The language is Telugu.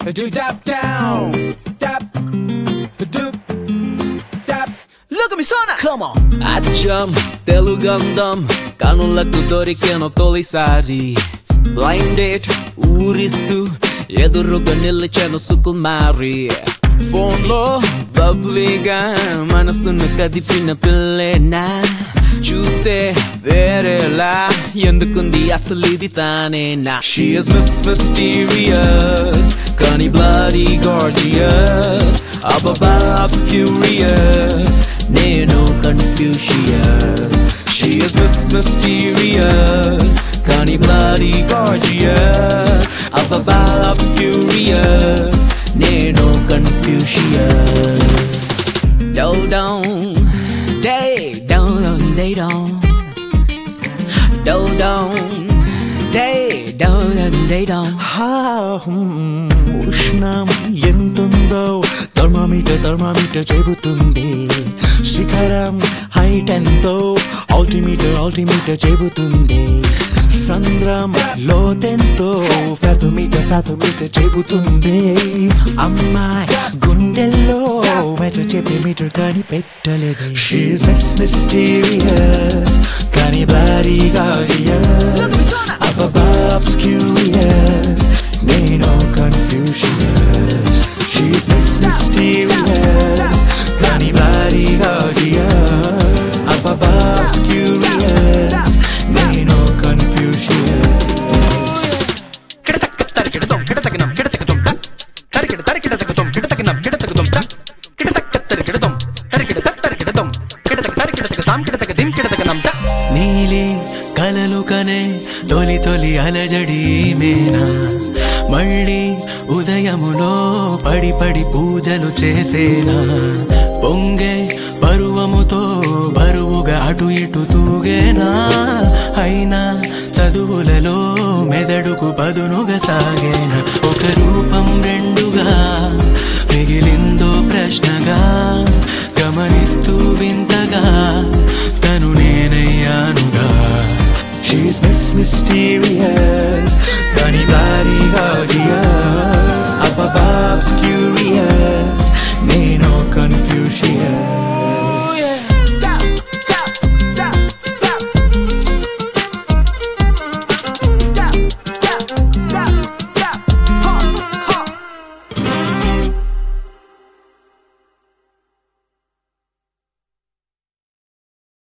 do dap down, dap, doop, dap. Look at me, Sona. Come on. అచ్చం తెలుగంధం కనులకు దొరికిన తొలిసారి బ్లైండ్ డేట్ ఊరిస్తూ ఎదురుగా నిలిచాను సుకుమారి ఫోన్ లో బబ్లీగా మనసును కదిపిన పిల్లేనా చూస్తే వేరేలా ఎందుకుంది అసలు ఇది తానేనా She is Miss Mysterious కానీ bloody gorgeous ababa obscurious నేను Confucius She is Miss Mysterious కానీ bloody gorgeous ababa obscurious నేను Confucius Down day down they don't they don't ఉష్ణం ఎంతుందో థర్మామీటర్ చెబుతుంది శిఖరం హైట్ ఎంతో ఆల్టిమీటర్ చెబుతుంది సంద్రం లోతెంతో ఫ్యాథోమీటర్ చెబుతుంది అమ్మాయి గుండెల్లో మీటర్ కానీ పెట్టలేదు She's Miss Mysterious కానీ bloody gorgeous ababa obscurious నేను Confucius She's Miss Mysterious కానీ bloody gorgeous ababa obscurious నేను Confucius నీలి కలలు కనే తొలి అలజడి మేనా మళ్ళీ ఉదయములో పడి పూజలు చేసేనా పొంగే పరువముతో బరువుగా అటు ఇటు తూగేనా అయినా చదువులలో మెదడుకు పదునుగా సాగేనా ఒక రూపం రెండుగా మిగిలిందో ప్రశ్నగా గమనిస్తూ వింతగా తను